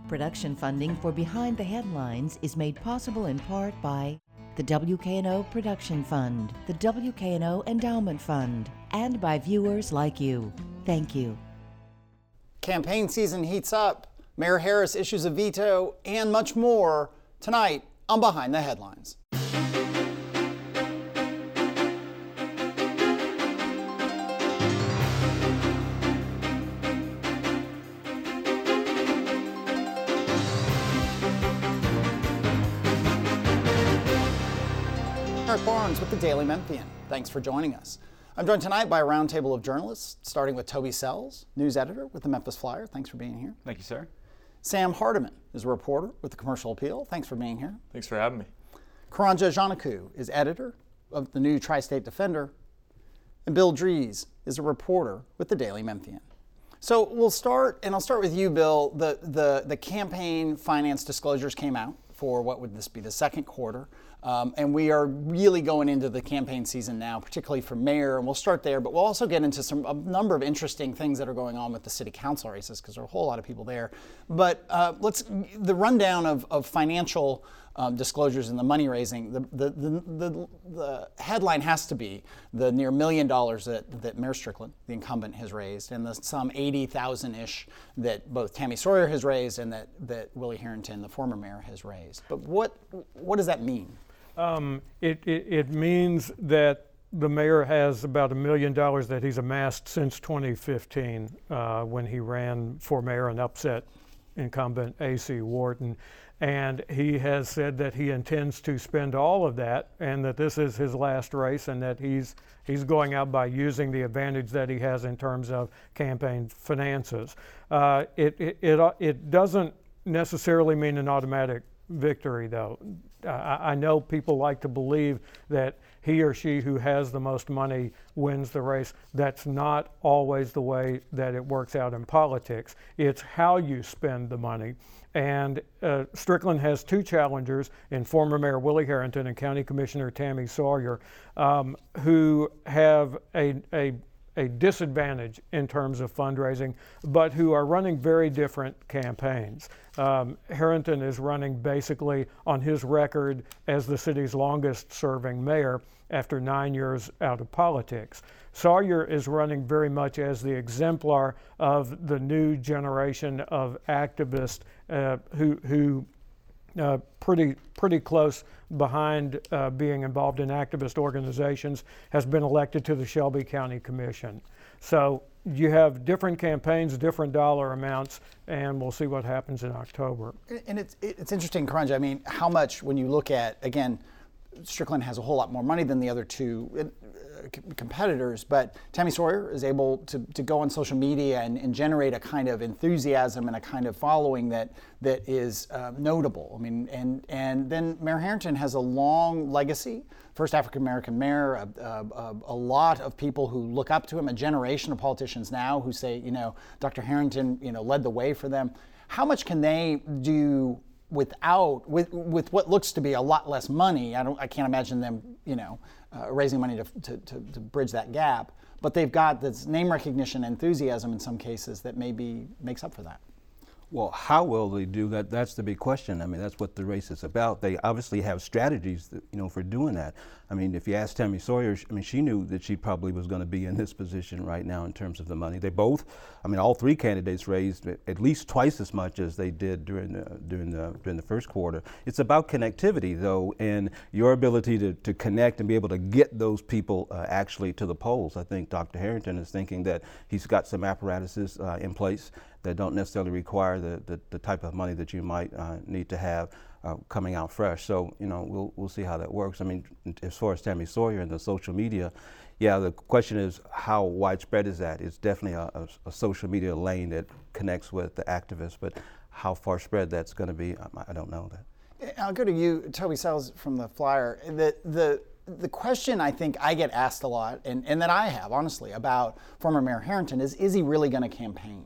Production funding for Behind the Headlines is made possible in part by the WKNO Production Fund, the WKNO Endowment Fund, and by viewers like you. Thank you. Campaign season heats up. Mayor Harris issues a veto and much more tonight on Behind the Headlines. Eric Barnes with the Daily Memphian. Thanks for joining us. I'm joined tonight by a roundtable of journalists, starting with Toby Sells, news editor with the Memphis Flyer. Thanks for being here. Thank you, sir. Sam Hardiman is a reporter with the Commercial Appeal. Thanks for being here. Thanks for having me. Karanja Janaku is editor of the new Tri-State Defender. And Bill Dries is a reporter with the Daily Memphian. So we'll start, and I'll start with you, Bill. The campaign finance disclosures came out for what would this be, the second quarter. And we are really going into the campaign season now, particularly for mayor, and we'll start there, but we'll also get into a number of interesting things that are going on with the city council races, because there are a whole lot of people there. But the rundown of financial disclosures and the money raising. The headline has to be the near $1 million that Mayor Strickland, the incumbent, has raised, and the some 80,000-ish that both Tammy Sawyer has raised and that Willie Harrington, the former mayor, has raised. But what does that mean? It means that the mayor has about $1 million that he's amassed since 2015 when he ran for mayor and upset incumbent A.C. Wharton. And he has said that he intends to spend all of that and that this is his last race and that he's going out by using the advantage that he has in terms of campaign finances. It doesn't necessarily mean an automatic victory, though. I know people like to believe that he or she who has the most money wins the race. That's not always the way that it works out in politics. It's how you spend the money. And Strickland has two challengers in former Mayor Willie Harrington and County Commissioner Tammy Sawyer, who have a disadvantage in terms of fundraising, but who are running very different campaigns. Harrington is running basically on his record as the city's longest serving mayor after 9 years out of politics. Sawyer is running very much as the exemplar of the new generation of activists who pretty close behind being involved in activist organizations, has been elected to the Shelby County Commission. So you have different campaigns, different dollar amounts, and we'll see what happens in October. And it's interesting, Karanja, I mean, how much, when you look at, again, Strickland has a whole lot more money than the other two competitors, but Tammy Sawyer is able to go on social media and generate a kind of enthusiasm and a kind of following that is notable. I mean, and then Mayor Harrington has a long legacy, first African-American mayor, a lot of people who look up to him, a generation of politicians now who say, Dr. Harrington, led the way for them. How much can they do with what looks to be a lot less money? I can't imagine them, raising money to bridge that gap. But they've got this name recognition, enthusiasm in some cases that maybe makes up for that. Well, how will they do that? That's the big question. I mean, that's what the race is about. They obviously have strategies, for doing that. I mean, if you ask Tammy Sawyer, she knew that she probably was going to be in this position right now in terms of the money. They both, all three candidates raised at least twice as much as they did during the first quarter. It's about connectivity, though, and your ability to connect and be able to get those people actually to the polls. I think Dr. Harrington is thinking that he's got some apparatuses in place that don't necessarily require the type of money that you might need to have coming out fresh. So, we'll see how that works. I mean, as far as Tammy Sawyer and the social media, the question is how widespread is that? It's definitely a social media lane that connects with the activists, but how far spread that's going to be, I don't know that. I'll go to you, Toby Sells from the Flyer. The question I think I get asked a lot, and that I have, honestly, about former Mayor Harrington is he really going to campaign?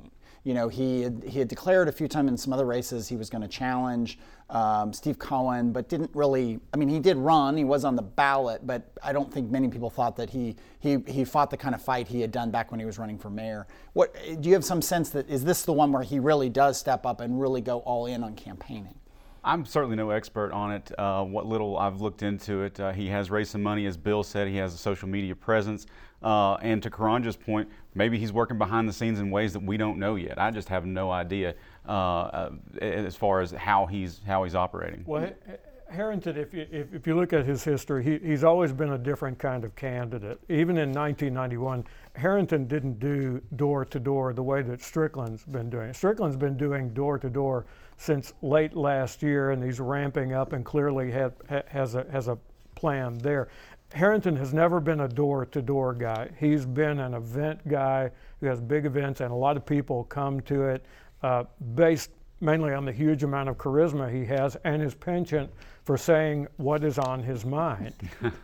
You know, he had declared a few times in some other races he was going to challenge Steve Cohen, but didn't really. I mean, he did run. He was on the ballot, but I don't think many people thought that he fought the kind of fight he had done back when he was running for mayor. What do you have some sense that is this the one where he really does step up and really go all in on campaigning? I'm certainly no expert on it. What little I've looked into it, he has raised some money, as Bill said. He has a social media presence. And to Karanja's point, maybe he's working behind the scenes in ways that we don't know yet. I just have no idea as far as how he's operating. Well, Harrington, if you look at his history, he's always been a different kind of candidate. Even in 1991, Harrington didn't do door-to-door the way that Strickland's been doing. Strickland's been doing door-to-door since late last year, and he's ramping up and clearly has a plan there. Harrington has never been a door-to-door guy. He's been an event guy who has big events, and a lot of people come to it based mainly on the huge amount of charisma he has and his penchant for saying what is on his mind.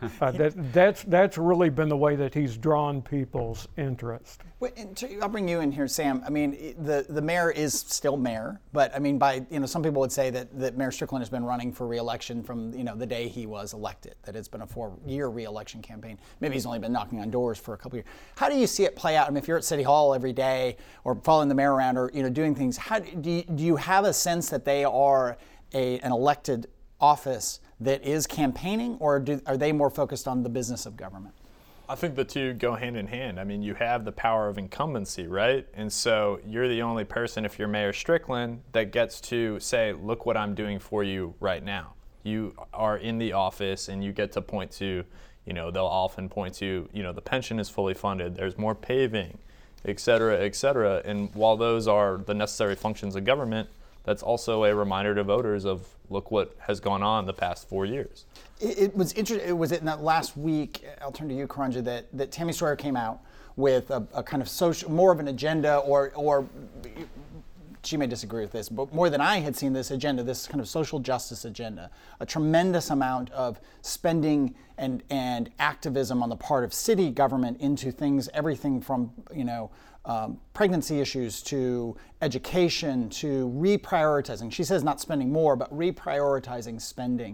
That's really been the way that he's drawn people's interest. I'll bring you in here, Sam. I mean, the mayor is still mayor, but I mean, some people would say that Mayor Strickland has been running for re-election from the day he was elected. That it's been a 4-year re-election campaign. Maybe he's only been knocking on doors for a couple of years. How do you see it play out? I mean, if you're at City Hall every day, or following the mayor around, or doing things, how do you have a sense that they are an elected office that is campaigning, or are they more focused on the business of government? I think the two go hand in hand. I mean, you have the power of incumbency, right? And so you're the only person, if you're Mayor Strickland, that gets to say, look what I'm doing for you right now. You are in the office and you get to point to, they'll often point to, the pension is fully funded, there's more paving, et cetera, et cetera. And while those are the necessary functions of government, that's also a reminder to voters of look what has gone on the past 4 years. It was interesting. Was it in that last week? I'll turn to you, Karanja. That Tammy Sawyer came out with a kind of social, more of an agenda, or she may disagree with this, but more than I had seen this agenda, this kind of social justice agenda, a tremendous amount of spending and activism on the part of city government into things, everything from pregnancy issues to education to reprioritizing. She says not spending more, but reprioritizing spending.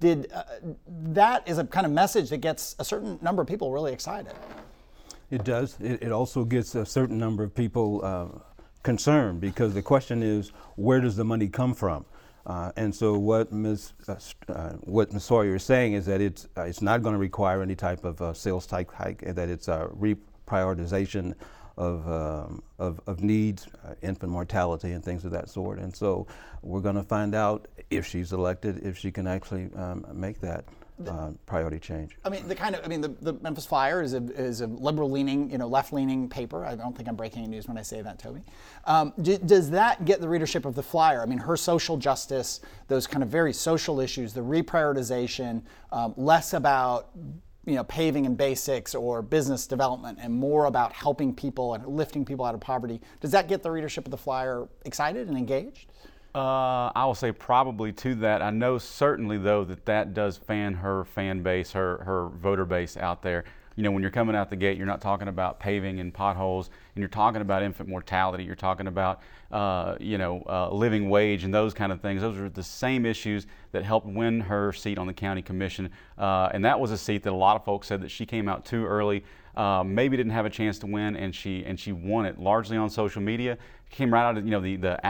That is a kind of message that gets a certain number of people really excited. It does. It also gets a certain number of people concerned, because the question is, where does the money come from? And so what Ms. Sawyer is saying is that it's not going to require any type of sales tax hike, and that it's a reprioritization of needs, infant mortality, and things of that sort. And so we're going to find out if she's elected, if she can actually make that priority change. I mean, the Memphis Flyer is a liberal-leaning, left-leaning paper. I don't think I'm breaking any news when I say that, Toby. Does that get the readership of the Flyer? I mean, her social justice, those kind of very social issues, the reprioritization, less about paving and basics or business development, and more about helping people and lifting people out of poverty. Does that get the readership of the Flyer excited and engaged? I will say probably to that. I know certainly, though, that does fan her fan base, her voter base out there. When you're coming out the gate, you're not talking about paving and potholes, and you're talking about infant mortality. You're talking about, living wage and those kind of things. Those are the same issues that helped win her seat on the county commission. And that was a seat that a lot of folks said that she came out too early, maybe didn't have a chance to win, and she won it largely on social media. Came right out of the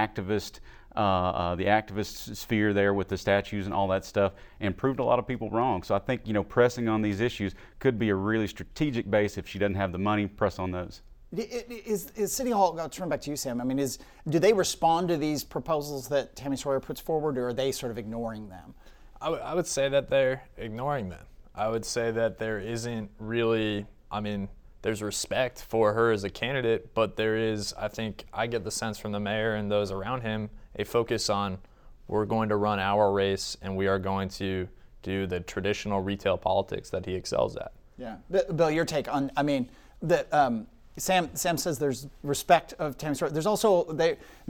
activist sphere there with the statues and all that stuff, and proved a lot of people wrong. So I think pressing on these issues could be a really strategic base. If she doesn't have the money, press on those. Is City Hall, I'll turn back to you, Sam, I mean, do they respond to these proposals that Tammy Sawyer puts forward, or are they sort of ignoring them? I would say that they're ignoring them. I would say that there isn't really, there's respect for her as a candidate, but there is, I get the sense from the mayor and those around him, a focus on, we're going to run our race and we are going to do the traditional retail politics that he excels at. Yeah. Bill, your take on, Sam says there's respect of Tammy Sawyer. There's also,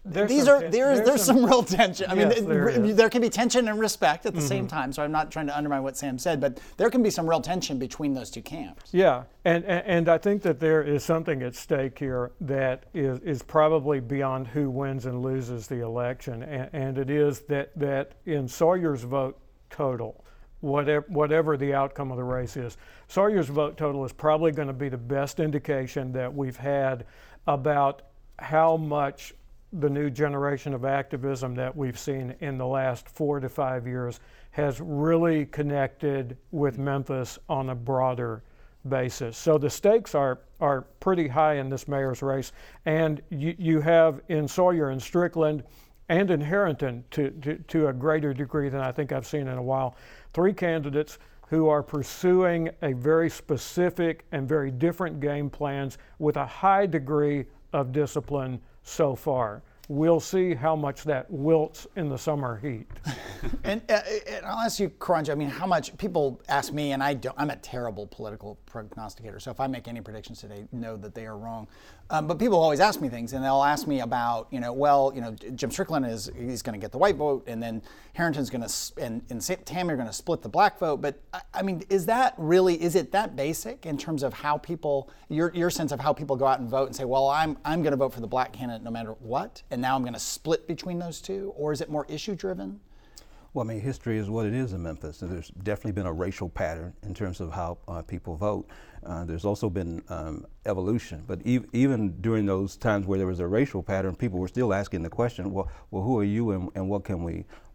there's some real tension. I mean, Yes, there can be tension and respect at the same time. So I'm not trying to undermine what Sam said, but there can be some real tension between those two camps. Yeah, and I think that there is something at stake here that is probably beyond who wins and loses the election, and it is that in Sawyer's vote total, whatever the outcome of the race is, Sawyer's vote total is probably going to be the best indication that we've had about how much the new generation of activism that we've seen in the last 4 to 5 years has really connected with Memphis on a broader basis. So the stakes are pretty high in this mayor's race, and you have in Sawyer and Strickland and in Harrington to a greater degree than I think I've seen in a while, 3 candidates who are pursuing a very specific and very different game plans with a high degree of discipline so far. We'll see how much that wilts in the summer heat. And I'll ask you, Karanja, I mean, how much people ask me, and I'm a terrible political prognosticator, so if I make any predictions today, know that they are wrong. But people always ask me things, and they'll ask me about, Jim Strickland he's going to get the white vote, and then Harrington's going to, and Tammy are going to split the black vote. But I mean, is it that basic in terms of how people, your sense of how people go out and vote and say, well, I'm going to vote for the black candidate no matter what, and now I'm going to split between those two, or is it more issue driven? Well, I mean, history is what it is in Memphis. So there's definitely been a racial pattern in terms of how people vote. There's also been evolution, but even during those times where there was a racial pattern, people were still asking the question, well, who are you, and what can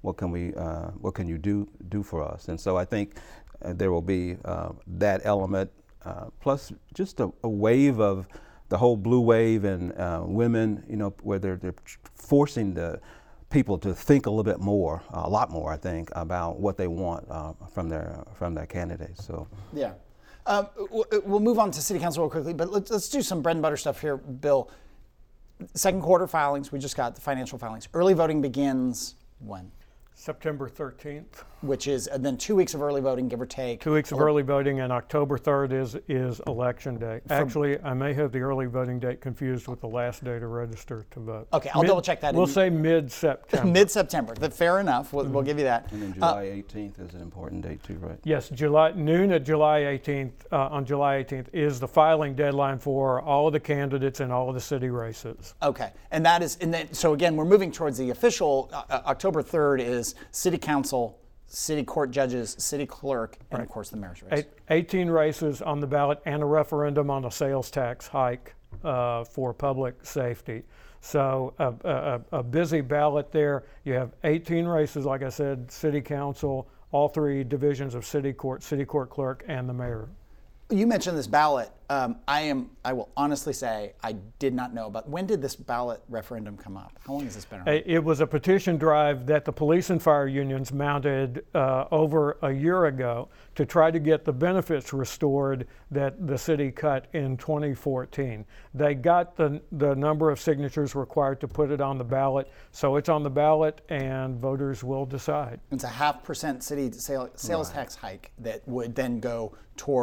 you do for us? And so I think there will be that element, plus just a wave of the whole blue wave and women, where they're forcing the people to think a little bit more, a lot more, I think, about what they want from their candidates. So yeah, we'll move on to City Council real quickly, but let's do some bread and butter stuff here, Bill. Second quarter filings, we just got the financial filings. Early voting begins when? September 13th. Which is then 2 weeks of early voting, give or take. 2 weeks of early voting, and October 3rd is election day. Actually, I may have the early voting date confused with the last day to register to vote. Okay, I'll double check that. We'll say mid-September. Mid-September, fair enough. We'll give you that. And then July 18th is an important date too, right? Yes, noon at July 18th, on July 18th is the filing deadline for all of the candidates in all of the city races. Okay, and that is, so again, we're moving towards the official, October 3rd is City Council, City Court judges, City Clerk, and of course the mayor's race. 18 races on the ballot and a referendum on a sales tax hike for public safety. So a busy ballot there. You have 18 races, like I said, City Council, all 3 divisions of City Court Clerk, and the mayor. You mentioned this ballot. I will honestly say I did not know about. When did this ballot referendum come up? How long has this been around? It was a petition drive that the police and fire unions mounted over a year ago to try to get the benefits restored that the city cut in 2014. They got the number of signatures required to put it on the ballot, so it's on the ballot and voters will decide. It's a 0.5% city sales tax hike that would then go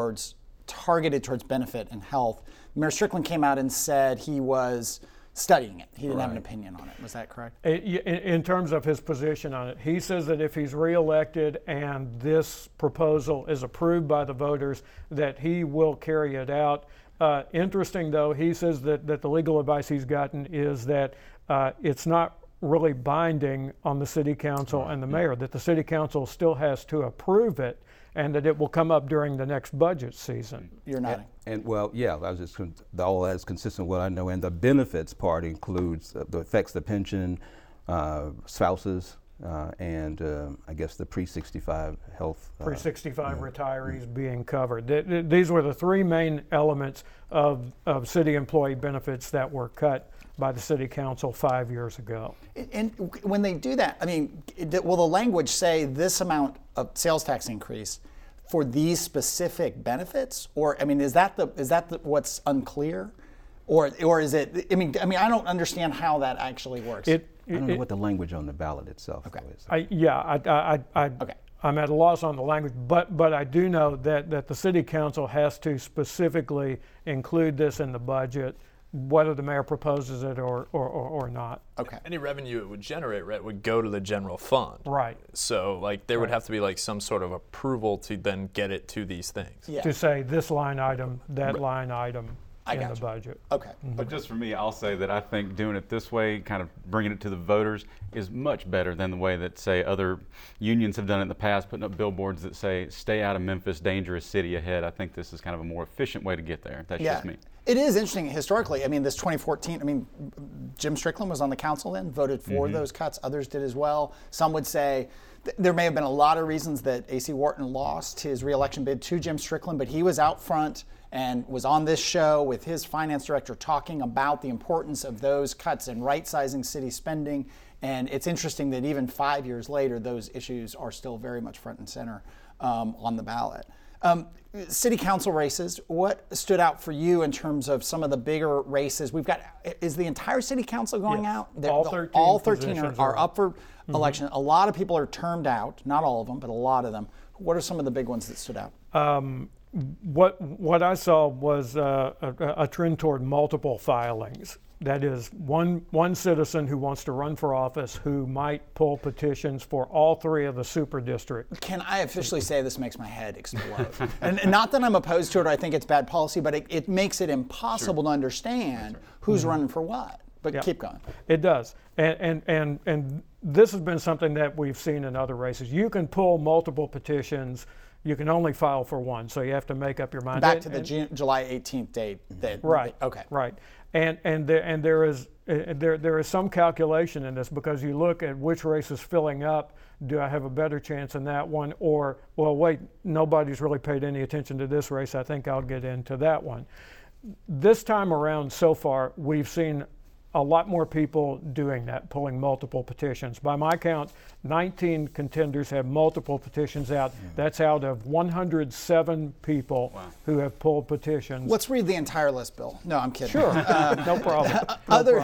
targeted towards benefit and health. Mayor Strickland came out and said he was studying it. He didn't have an opinion on it. Was that correct? In terms of his position on it, he says that if he's reelected and this proposal is approved by the voters, that he will carry it out. Interesting, though, he says that the legal advice he's gotten is that it's not really binding on the city council and the mayor, that the city council still has to approve it, and that it will come up during the next budget season. You're nodding. And well, yeah, I was just all that is consistent with what I know. And the benefits part includes affects the pension, spouses, and I guess the pre-65 health. Pre-65 retirees being covered. These were the 3 main elements of city employee benefits that were cut by the city council 5 years ago. And when they do that, I mean, will the language say this amount of sales tax increase for these specific benefits? Or I mean, is that what's unclear? Or is it? I mean, I don't understand how that actually works. I don't know what the language on the ballot itself is. I'm at a loss on the language, but I do know that the city council has to specifically include this in the budget whether the mayor proposes it or not. Okay. Any revenue it would generate, right, would go to the general fund. Right. So like there would have to be like some sort of approval to then get it to these things. Yeah. To say this line item, that line item in the gotcha. budget. Okay. But just for me, I'll say that I think doing it this way, kind of bringing it to the voters, is much better than the way that, say, other unions have done it in the past, putting up billboards that say, "Stay out of Memphis, dangerous city ahead." I think this is kind of a more efficient way to get there. That's just me. It is interesting historically. I mean, this 2014, I mean, Jim Strickland was on the council then, voted for those cuts. Others did as well. Some would say there may have been a lot of reasons that A.C. Wharton lost his reelection bid to Jim Strickland, but he was out front and was on this show with his finance director talking about the importance of those cuts and right-sizing city spending. And it's interesting that even 5 years later, those issues are still very much front and center on the ballot. City council races, what stood out for you in terms of some of the bigger races? We've got, is the entire city council going Yes. out? All 13 positions are are up for election. A lot of people are termed out, not all of them, but a lot of them. What are some of the big ones that stood out? What I saw was a trend toward multiple filings. That is, one citizen who wants to run for office who might pull petitions for all three of the super districts. Can I officially say this makes my head explode? and not that I'm opposed to it or I think it's bad policy, but it makes it impossible to understand who's running for what. But Yeah. keep going. It does, and this has been something that we've seen in other races. You can pull multiple petitions. You can only file for one, so you have to make up your mind. Back to the July 18th date. Right. Okay. Right. And there is some calculation in this, because you look at which race is filling up. Do I have a better chance in that one? Or, well, wait, nobody's really paid any attention to this race. I think I'll get into that one. This time around, so far, we've seen a lot more people doing that, pulling multiple petitions. By my count, 19 contenders have multiple petitions out. That's out of 107 people who have pulled petitions. Let's read the entire list, Bill. No, I'm kidding. Sure, no problem. Other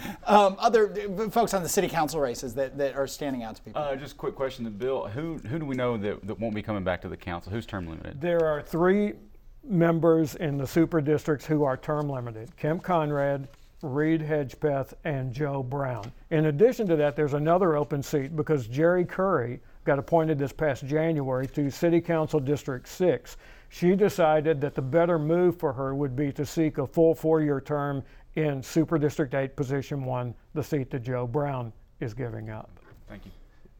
folks on the city council races that are standing out to people. Just a quick question to Bill. Who do we know that won't be coming back to the council? Who's term limited? There are 3 members in the super districts who are term limited: Kemp Conrad, Reed Hedgepeth, and Joe Brown. In addition to that, there's another open seat because Jerry Curry got appointed this past January to City Council District 6. She decided that the better move for her would be to seek a full 4-year term in Super District 8, Position 1, the seat that Joe Brown is giving up. Thank you.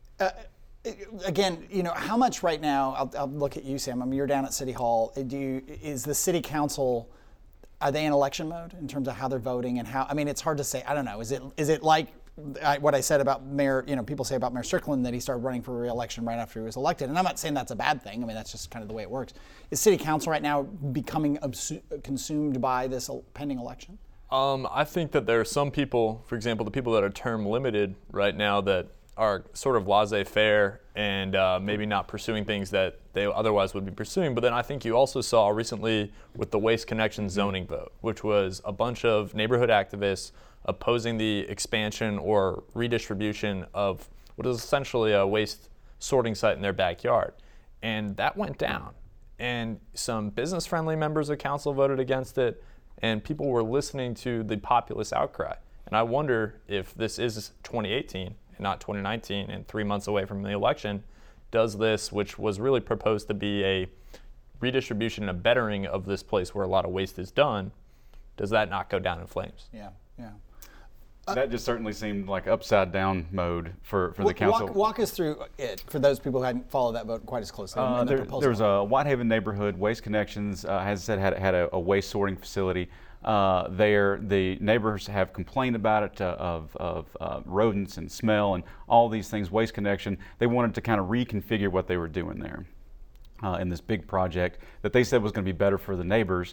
Again, how much right now, I'll look at you, Sam. I mean, you're down at City Hall. Is the city council, are they in election mode in terms of how they're voting and how? I mean, it's hard to say. I don't know. Is it like what I said about Mayor? People say about Mayor Strickland that he started running for re-election right after he was elected, and I'm not saying that's a bad thing. I mean, that's just kind of the way it works. Is City Council right now becoming consumed by this pending election? I think that there are some people, for example, the people that are term limited right now, that are sort of laissez-faire and maybe not pursuing things that they otherwise would be pursuing. But then I think you also saw recently with the Waste Connection zoning vote, which was a bunch of neighborhood activists opposing the expansion or redistribution of what is essentially a waste sorting site in their backyard. And that went down. And some business-friendly members of council voted against it, and people were listening to the populist outcry. And I wonder if this is 2018 and not 2019 and 3 months away from the election, does this, which was really proposed to be a redistribution and a bettering of this place where a lot of waste is done, does that not go down in flames? Yeah. That just certainly seemed like upside down mode for the council. Walk us through it for those people who hadn't followed that vote quite as closely. There was a Whitehaven neighborhood, Waste Connections, as I said, had a waste sorting facility there. The neighbors have complained about it of rodents and smell and all these things. Waste Connection, they wanted to kind of reconfigure what they were doing there in this big project that they said was going to be better for the neighbors.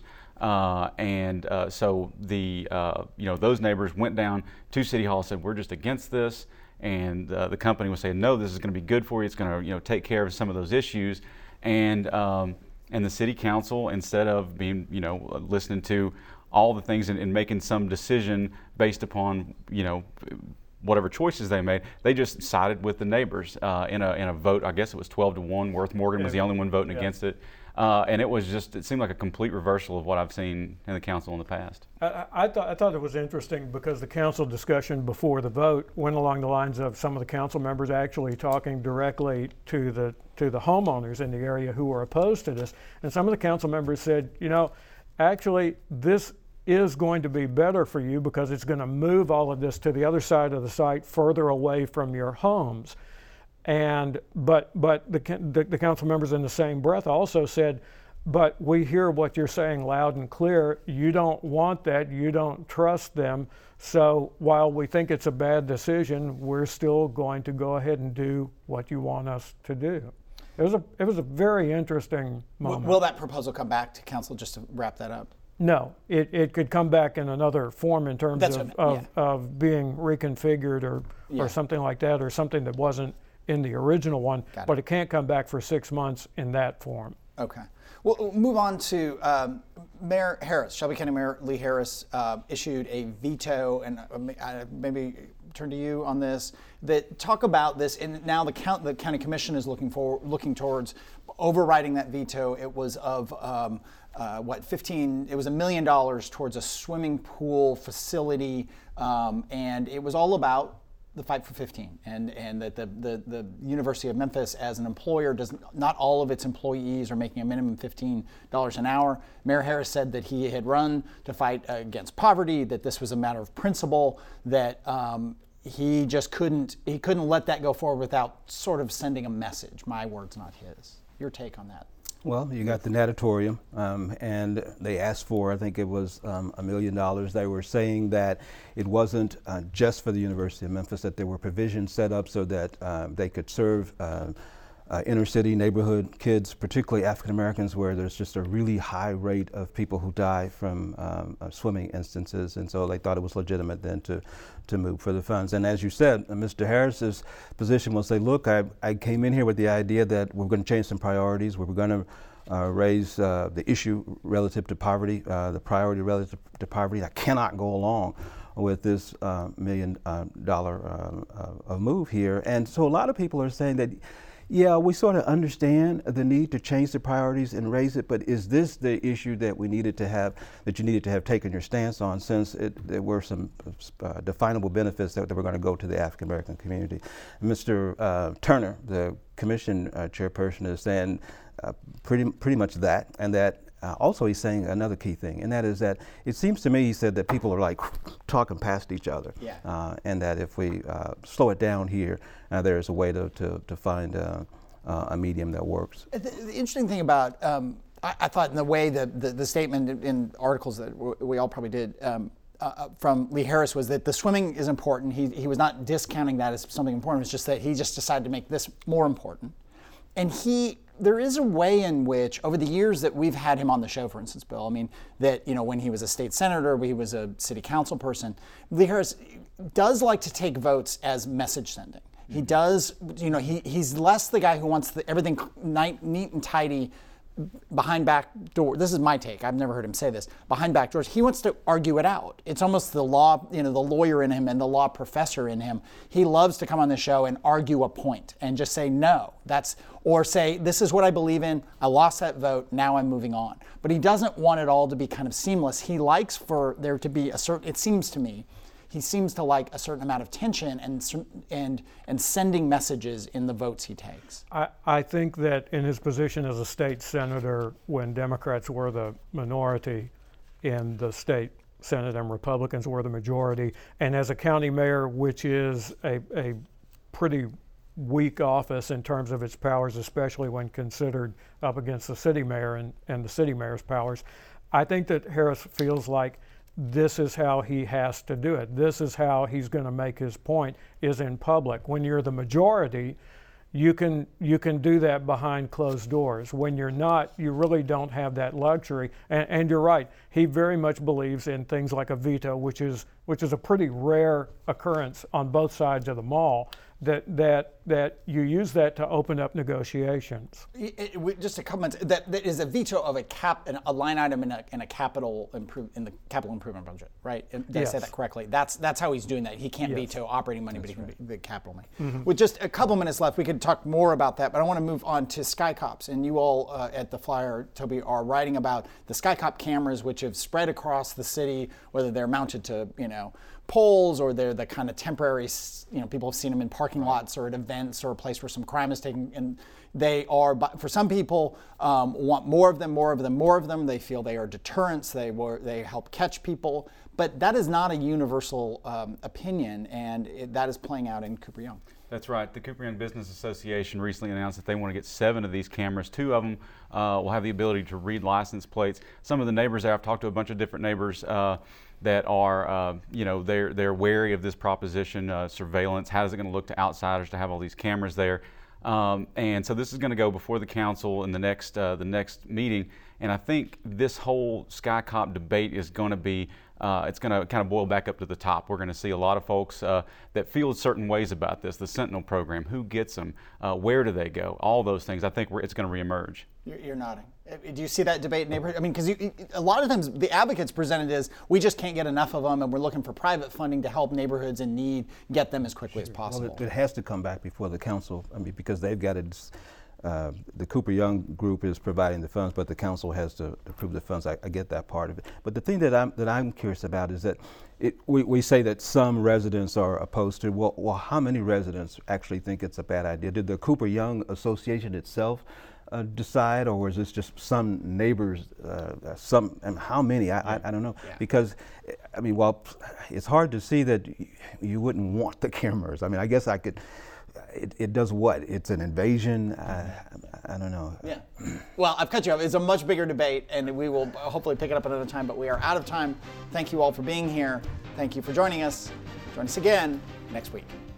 So those neighbors went down to City Hall and said, we're just against this. And the company was saying, no, this is going to be good for you. It's going to take care of some of those issues. And the city council, instead of being, listening to all the things and making some decision based upon, whatever choices they made, they just sided with the neighbors in a vote. I guess it was 12-1. Worth Morgan was the only one voting against it. And it seemed like a complete reversal of what I've seen in the council in the past. I thought it was interesting because the council discussion before the vote went along the lines of some of the council members actually talking directly to the homeowners in the area who were opposed to this. And some of the council members said, actually this is going to be better for you because it's going to move all of this to the other side of the site further away from your homes. And but the council members in the same breath also said, but we hear what you're saying loud and clear. You don't want that. You don't trust them. So while we think it's a bad decision, we're still going to go ahead and do what you want us to do. It was a very interesting moment. Will that proposal come back to council, just to wrap that up? No, it could come back in another form in terms of being reconfigured or something like that, or something that wasn't in the original one, but it can't come back for 6 months in that form. Okay. Well, we'll move on to Mayor Harris. Shelby County Mayor Lee Harris issued a veto, and maybe turn to you on this, that talk about this, and now the county commission is looking towards overriding that veto. It was of it was $1 million towards a swimming pool facility, and it was all about the Fight for 15, and that the University of Memphis as an employer not all of its employees are making a minimum $15 an hour. Mayor Harris said that he had run to fight against poverty, that this was a matter of principle, that he just couldn't let that go forward without sort of sending a message. My words, not his. Your take on that? Well, you got the natatorium, and they asked for, I think it was $1 million. They were saying that it wasn't just for the University of Memphis, that there were provisions set up so that they could serve inner city neighborhood kids, particularly African Americans, where there's just a really high rate of people who die from swimming instances. And so they thought it was legitimate then to move for the funds. And as you said, Mr. Harris's position was say, look, I came in here with the idea that we're going to change some priorities. We were going to raise the issue relative to poverty, the priority relative to poverty. I cannot go along with this $1 million move here. And so a lot of people are saying that, yeah, we sort of understand the need to change the priorities and raise it, but is this the issue that you needed to have taken your stance on, since there were some definable benefits that were going to go to the African American community? Mr. Turner, the commission chairperson, is saying pretty much that, and that also he's saying another key thing, and that is that it seems to me, he said, that people are like talking past each other, and that if we slow it down here, there's a way to find a medium that works. The interesting thing about, I thought in the way the statement in articles that we all probably did from Lee Harris was that the swimming is important. He was not discounting that as something important. It's just that he just decided to make this more important. And there is a way in which, over the years that we've had him on the show, for instance, Bill, I mean, that, when he was a state senator, he was a city council person, Lee Harris does like to take votes as message sending. He does, he's less the guy who wants everything neat and tidy behind back door. This is my take. I've never heard him say this. Behind back doors. He wants to argue it out. It's almost the law, the lawyer in him and the law professor in him. He loves to come on the show and argue a point and just say no. Or say, this is what I believe in. I lost that vote. Now I'm moving on. But he doesn't want it all to be kind of seamless. He likes for there to be it seems to me, he seems to like a certain amount of tension and sending messages in the votes he takes. I think that in his position as a state senator, when Democrats were the minority in the state Senate and Republicans were the majority, and as a county mayor, which is a pretty weak office in terms of its powers, especially when considered up against the city mayor and the city mayor's powers, I think that Harris feels like this is how he has to do it. This is how he's going to make his point, is in public. When you're the majority, you can do that behind closed doors. When you're not, you really don't have that luxury. And you're right, he very much believes in things like a veto, which is a pretty rare occurrence on both sides of the mall. that you use that to open up negotiations. Just a comment. That is a veto of a line item in the capital improvement budget, right? Did I say that correctly? That's how he's doing that. He can't veto operating money, but he can veto capital money. With just a couple minutes left, we could talk more about that, but I want to move on to Sky Cops. And you all at the Flyer, Toby, are writing about the Sky Cop cameras, which have spread across the city, whether they're mounted to poles or they're the kind of temporary, people have seen them in parking lots or at events or a place where some crime is taking, and they are, for some people, want more of them. They feel they are deterrents. They help catch people, but that is not a universal opinion, and that is playing out in Cooper Young. That's right. The Cooper Young Business Association recently announced that they want to get 7 of these cameras. 2 of them will have the ability to read license plates. Some of the neighbors there, I've talked to a bunch of different neighbors that are, they're wary of this proposition, surveillance. How is it going to look to outsiders to have all these cameras there? And so this is going to go before the council in the next meeting. And I think this whole Sky Cop debate is going to be, it's going to kind of boil back up to the top. We're going to see a lot of folks that feel certain ways about this. The Sentinel program, who gets them, where do they go? All those things. I think it's going to reemerge. You're nodding. Do you see that debate in neighborhood? I mean, because a lot of times the advocates presented is we just can't get enough of them, and we're looking for private funding to help neighborhoods in need get them as quickly as possible. Well, it has to come back before the council. I mean, because they've got it. The Cooper Young group is providing the funds, but the council has to approve the funds. I get that part of it. But the thing that I'm curious about is that we say that some residents are opposed to. Well, how many residents actually think it's a bad idea? Did the Cooper Young Association itself decide, or was this just some neighbors? And how many? I don't know. Yeah. Because I mean, while it's hard to see that you wouldn't want the cameras. I mean, I guess I could. It does what? It's an invasion? I don't know. Yeah. Well, I've cut you off. It's a much bigger debate, and we will hopefully pick it up another time, but we are out of time. Thank you all for being here. Thank you for joining us. Join us again next week.